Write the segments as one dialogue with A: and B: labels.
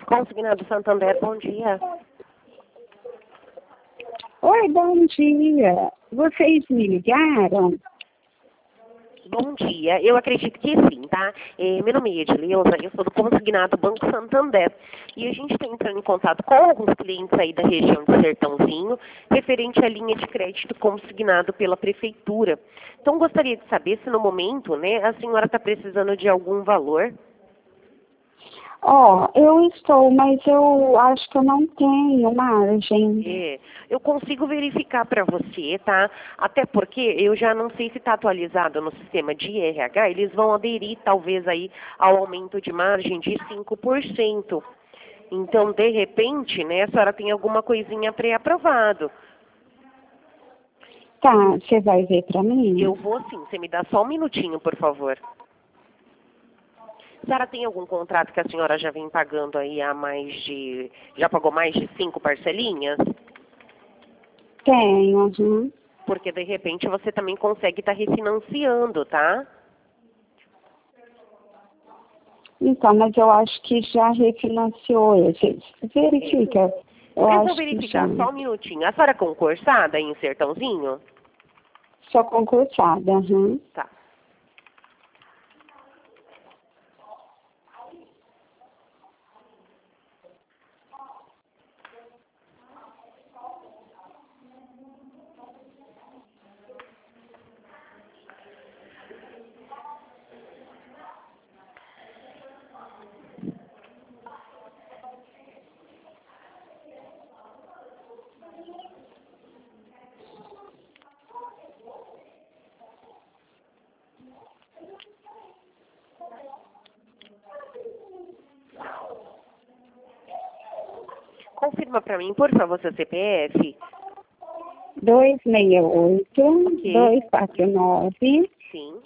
A: Consignado Santander, bom dia.
B: Oi, bom dia. Vocês me ligaram?
A: Bom dia, eu acredito que sim, tá? Meu nome é Edileuza, eu sou do Consignado Banco Santander. E a gente está entrando em contato com alguns clientes aí da região de Sertãozinho, referente à linha de crédito consignado pela Prefeitura. Então, gostaria de saber se no momento, né, a senhora está precisando de algum valor.
B: Eu estou, mas eu acho que eu não tenho margem.
A: Eu consigo verificar para você, tá? Até porque eu já não sei se está atualizado no sistema de RH, eles vão aderir talvez aí ao aumento de margem de 5%. Então, de repente, né, a senhora tem alguma coisinha pré-aprovado.
B: Tá, você vai ver para mim?
A: Eu vou sim, você me dá só um minutinho, por favor. A senhora tem algum contrato que a senhora já vem pagando aí já pagou mais de 5 parcelinhas?
B: Tenho, uhum.
A: Porque de repente você também consegue estar refinanciando, tá?
B: Então, mas eu acho que já refinanciou esse. Verifica. Eu
A: vou
B: acho
A: verificar,
B: que já.
A: só um minutinho. A senhora é concursada aí em Sertãozinho?
B: Sou concursada, uhum.
A: Tá. Confirma para mim, por favor, seu CPF.
B: 268-249-518-46.
A: Sim.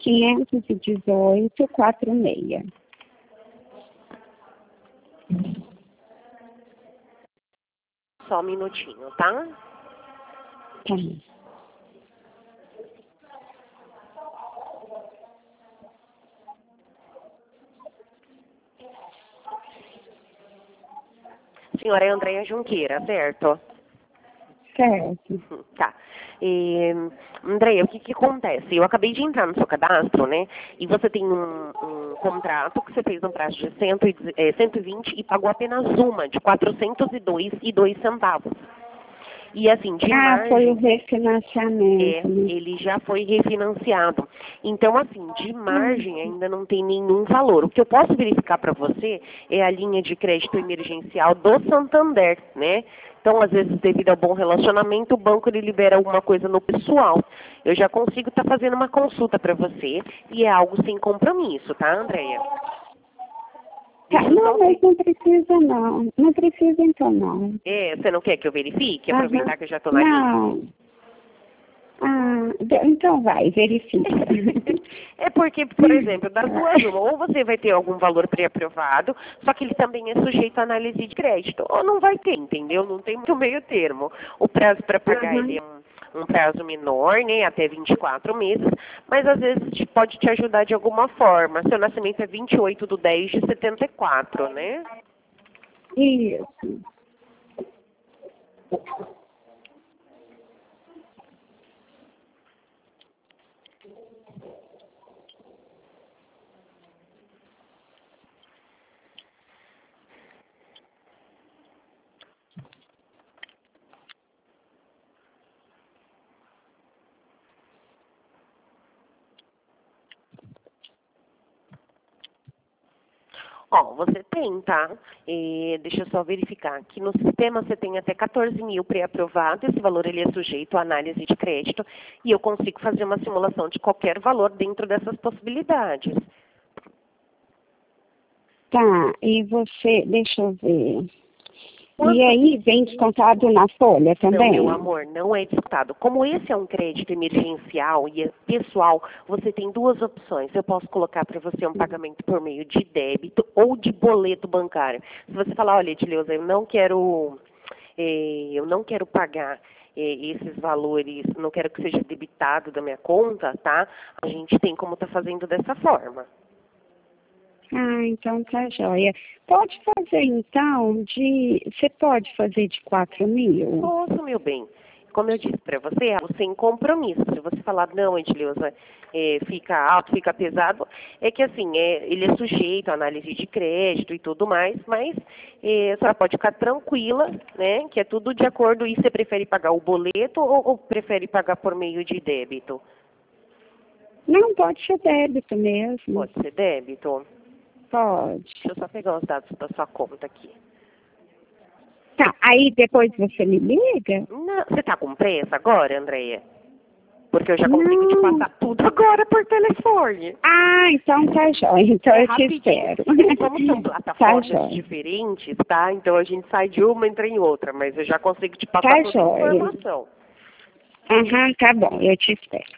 A: Só um minutinho, tá?
B: Tá.
A: Senhora é Andréia Junqueira, certo?
B: Certo.
A: Tá. Andréia, o que acontece? Eu acabei de entrar no seu cadastro, né? E você tem um contrato que você fez no prazo de 120 e pagou apenas uma, de 402,02 centavos. E assim, de
B: Foi o
A: margem,
B: refinanciamento, né?
A: ele já foi refinanciado. Então, assim, de margem ainda não tem nenhum valor. O que eu posso verificar para você é a linha de crédito emergencial do Santander, né? Então, às vezes, devido ao bom relacionamento, o banco ele libera alguma coisa no pessoal. Eu já consigo estar fazendo uma consulta para você e é algo sem compromisso, tá, Andréia?
B: Não, mas não precisa não. Não precisa então não.
A: Você não quer que eu verifique? Aproveitar que eu já estou na linha?
B: Não. Então vai, verifica.
A: É porque, por exemplo, das duas uma, ou você vai ter algum valor pré-aprovado, só que ele também é sujeito à análise de crédito, ou não vai ter, entendeu? Não tem muito meio termo. O prazo para pagar ele é um prazo menor, né, até 24 meses, mas às vezes pode te ajudar de alguma forma. Seu nascimento é 28/10/74, né?
B: Isso.
A: Você tem, tá? Deixa eu só verificar. Que no sistema você tem até 14 mil pré-aprovado. Esse valor ele é sujeito à análise de crédito. E eu consigo fazer uma simulação de qualquer valor dentro dessas possibilidades.
B: Tá, e você, deixa eu ver. E aí vem descontado na folha também?
A: Não, meu amor, não é descontado. Como esse é um crédito emergencial e é pessoal, você tem duas opções. Eu posso colocar para você um pagamento por meio de débito ou de boleto bancário. Se você falar, olha, Edileuza, eu não quero pagar esses valores, não quero que seja debitado da minha conta, tá? A gente tem como estar fazendo dessa forma.
B: Ah, então tá joia. Pode fazer então você pode fazer de 4.000?
A: Posso, meu bem. Como eu disse para você, é algo sem compromisso. Se você falar, não, Edileuza, fica alto, fica pesado, é que assim, ele é sujeito à análise de crédito e tudo mais, mas a senhora pode ficar tranquila, né, que é tudo de acordo. E você prefere pagar o boleto ou prefere pagar por meio de débito?
B: Não, pode ser débito mesmo.
A: Pode ser débito?
B: Pode.
A: Deixa eu só pegar os dados da sua conta aqui.
B: Tá, aí depois você me liga?
A: Não, você está com pressa agora, Andréia? Porque eu já consigo te
B: Não.
A: passar tudo agora por telefone.
B: Ah, então tá jóia. Então eu te
A: Rapidinho.
B: espero.
A: Como são
B: Tá
A: plataformas
B: jóia.
A: diferentes, tá? Então a gente sai de uma e entra em outra, mas eu já consigo te passar
B: Tá
A: toda a
B: jóia.
A: informação.
B: Aham, tá bom, eu te espero.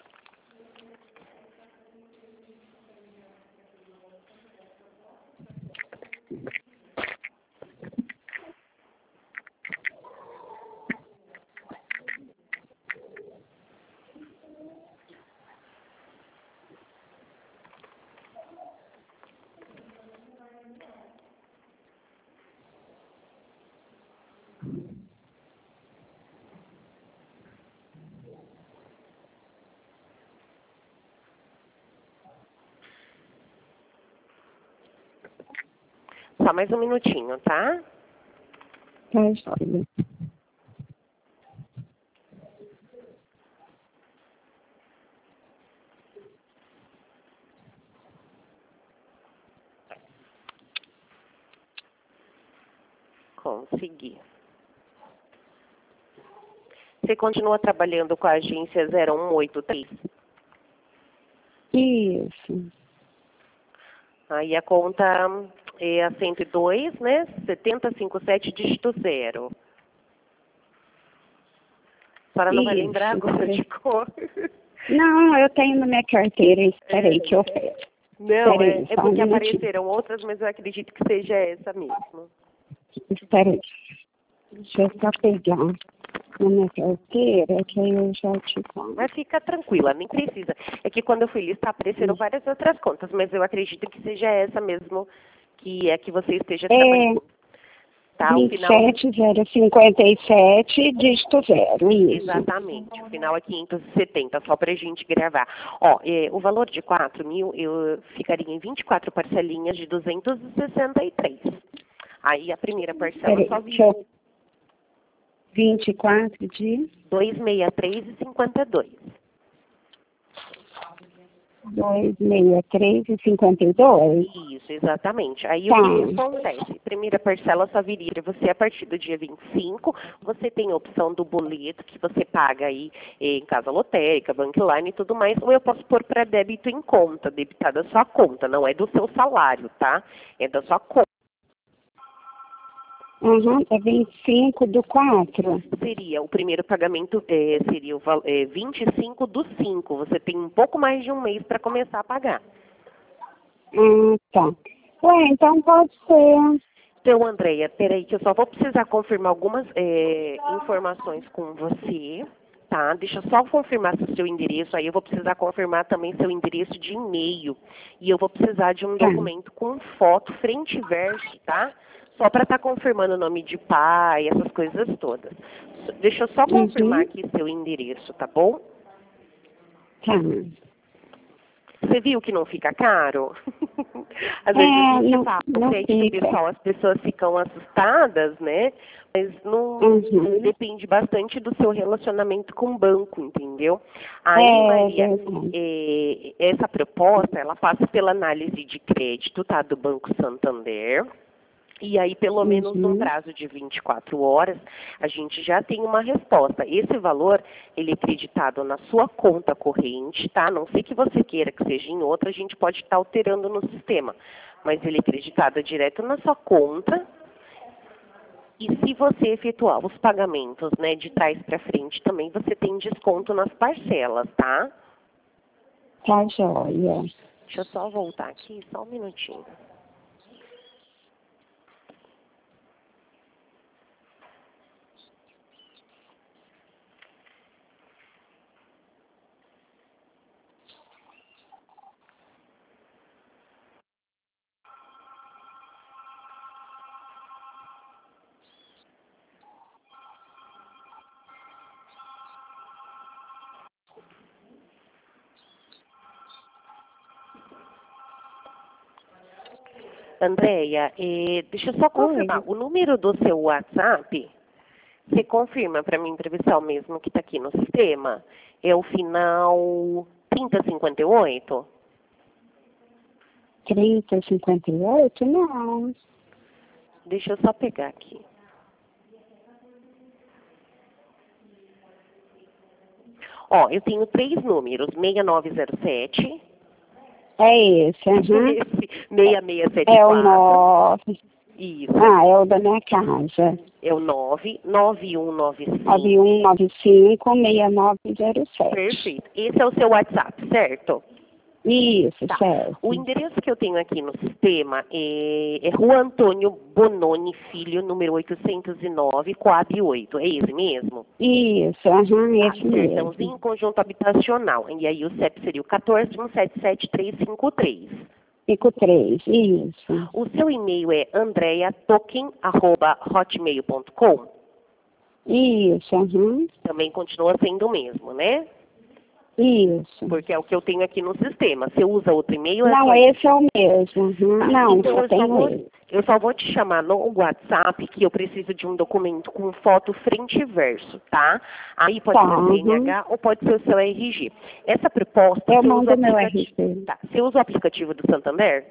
A: Só mais um minutinho, tá?
B: Tá jóia.
A: Consegui. Você continua trabalhando com a agência 0183?
B: Isso.
A: Aí a conta é a 102, né? 7057, dígito 0. A senhora não vai lembrar agora de cor.
B: Não, eu tenho na minha carteira. Espera aí que eu peço.
A: Não,
B: Espera aí,
A: é
B: só um
A: porque
B: minutinho.
A: apareceram outras, mas eu acredito que seja essa mesmo.
B: Espera aí. Deixa eu só pegar na minha carteira, que aí eu já te conto.
A: Mas fica tranquila, nem precisa. É que quando eu fui listar, apareceram várias outras contas, mas eu acredito que seja essa mesmo, que é que você esteja trabalhando. Tá? O final,
B: 27057, dígito 0, isso.
A: exatamente. O final é 570, só para a gente gravar. Ó, o valor de 4.000, eu ficaria em 24 parcelinhas de 263. Aí a primeira parcela
B: Peraí,
A: só
B: deixa eu... 24 de
A: 263,52.
B: 263,52.
A: Isso, exatamente. Aí
B: Tá.
A: o que que acontece? Primeira parcela só viria você a partir do dia 25. Você tem a opção do boleto que você paga aí em casa lotérica, bankline e tudo mais. Ou eu posso pôr para débito em conta, debitar da sua conta. Não é do seu salário, tá? É da sua conta.
B: Uhum, é 25 do 4.
A: Seria, o primeiro pagamento seria 25 do 5. Você tem um pouco mais de um mês para começar a pagar.
B: Tá. Ué, então pode ser.
A: Então, Andréia, peraí que eu só vou precisar confirmar algumas informações com você, tá? Deixa eu só confirmar seu endereço, aí eu vou precisar confirmar também seu endereço de e-mail. E eu vou precisar de um
B: Tá.
A: documento com foto, frente e verso, tá? Só para estar confirmando o nome de pai, essas coisas todas. Deixa eu só confirmar
B: Uhum.
A: aqui seu endereço, tá bom?
B: Tá.
A: Você viu que não fica caro? Às vezes a gente fala o
B: Não
A: crédito
B: fica.
A: pessoal, as pessoas ficam assustadas, né? Mas não
B: Uhum.
A: depende bastante do seu relacionamento com o banco, entendeu? Aí, Maria,
B: Verdade.
A: essa proposta, ela passa pela análise de crédito, tá? Do Banco Santander. E aí, pelo menos num
B: Uhum.
A: prazo de 24 horas, a gente já tem uma resposta. Esse valor, ele é creditado na sua conta corrente, tá? Não sei que você queira que seja em outra, a gente pode estar alterando no sistema. Mas ele é creditado direto na sua conta. E se você efetuar os pagamentos, né, de trás para frente, também você tem desconto nas parcelas, tá?
B: Tá joia.
A: Deixa eu só voltar aqui, só um minutinho. Andréia, deixa eu só confirmar. O número do seu WhatsApp, você confirma para mim, para ver se é o mesmo que está aqui no sistema? É o final 3058?
B: 3058? Não.
A: Deixa eu só pegar aqui. Ó, eu tenho 3 números, 6907.
B: É esse, aham.
A: Esse, 6674.
B: É o 9.
A: Isso.
B: Ah, é o da minha casa.
A: É o 99195.
B: 9195-6907.
A: Perfeito. Esse é o seu WhatsApp, certo?
B: Isso,
A: Tá.
B: certo.
A: O endereço que eu tenho aqui no sistema é Rua Antônio Bononi Filho, número 809, Coab 8. É esse mesmo?
B: Isso, aham, esse mesmo.
A: Sertãozinho, conjunto habitacional. E aí o CEP seria o 14177353.
B: 53, isso.
A: O seu e-mail é andreatoken@hotmail.com.
B: Isso, aham.
A: Também continua sendo o mesmo, né?
B: Isso.
A: Porque é o que eu tenho aqui no sistema. Você usa outro e-mail?
B: Não, esse é o mesmo. Uhum.
A: Tá.
B: Não,
A: Então,
B: só tenho esse.
A: eu só vou te chamar no WhatsApp que eu preciso de um documento com foto frente e verso, tá? Aí pode ser o CNH ou pode ser o seu RG. Essa proposta...
B: Eu mando meu RG.
A: Tá. Você usa o aplicativo do Santander?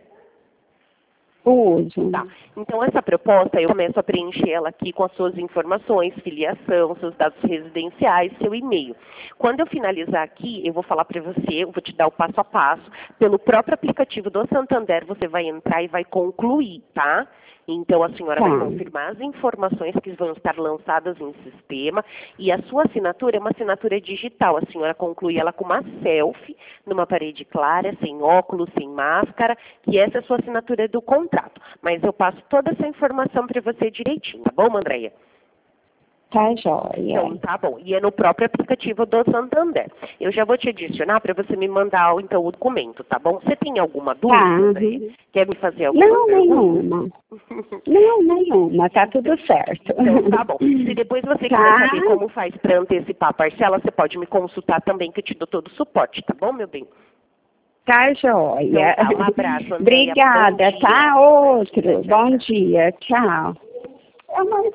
B: Uso.
A: Tá. Então, essa proposta, eu começo a preencher ela aqui com as suas informações, filiação, seus dados residenciais, seu e-mail. Quando eu finalizar aqui, eu vou falar para você, eu vou te dar o passo a passo. Pelo próprio aplicativo do Santander, você vai entrar e vai concluir, tá? Então, a senhora vai confirmar as informações que vão estar lançadas em sistema e a sua assinatura é uma assinatura digital. A senhora conclui ela com uma selfie numa parede clara, sem óculos, sem máscara, que essa é a sua assinatura do contrato. Mas eu passo toda essa informação para você direitinho, tá bom, Andréia?
B: Tá joia.
A: Então, tá bom. E é no próprio aplicativo do Santander. Eu já vou te adicionar para você me mandar, então, o documento, tá bom? Você tem alguma dúvida, Andréia? Quer me fazer alguma pergunta?
B: Nenhuma. Não, nenhuma. Tá tudo certo.
A: Então, tá bom. Se depois você quiser saber como faz para antecipar a parcela, você pode me consultar também, que eu te dou todo o suporte, tá bom, meu bem?
B: Tá joia.
A: Então, tá, um abraço, Andréia.
B: Obrigada, tá? Outro. Bom dia. Tchau.